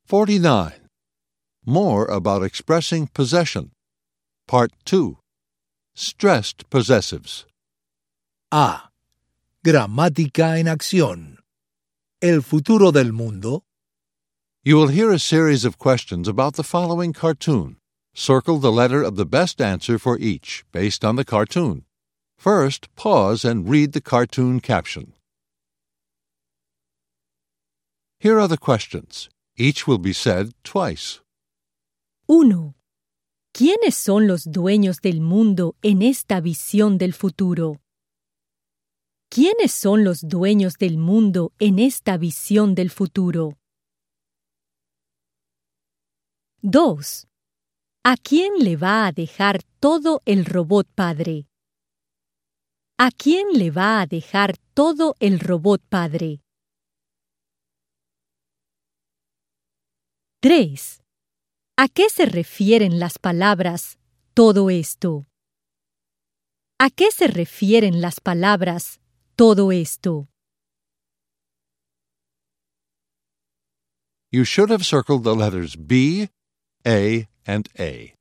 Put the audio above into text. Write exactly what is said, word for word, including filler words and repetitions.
forty-nine. More about expressing possession. Part two. Stressed possessives. A. Gramática en acción. El futuro del mundo. You will hear a series of questions about the following cartoon. Circle the letter of the best answer for each, based on the cartoon. First, pause and read the cartoon caption. Here are the questions. Each will be said twice. uno. ¿Quiénes son los dueños del mundo en esta visión del futuro? ¿Quiénes son los dueños del mundo en esta visión del futuro? dos. ¿A quién le va a dejar todo el robot padre? ¿A quién le va a dejar todo el robot padre? tres. ¿A qué se refieren las palabras todo esto? ¿A qué se refieren las palabras todo esto? You should have circled the letters B, A, and A.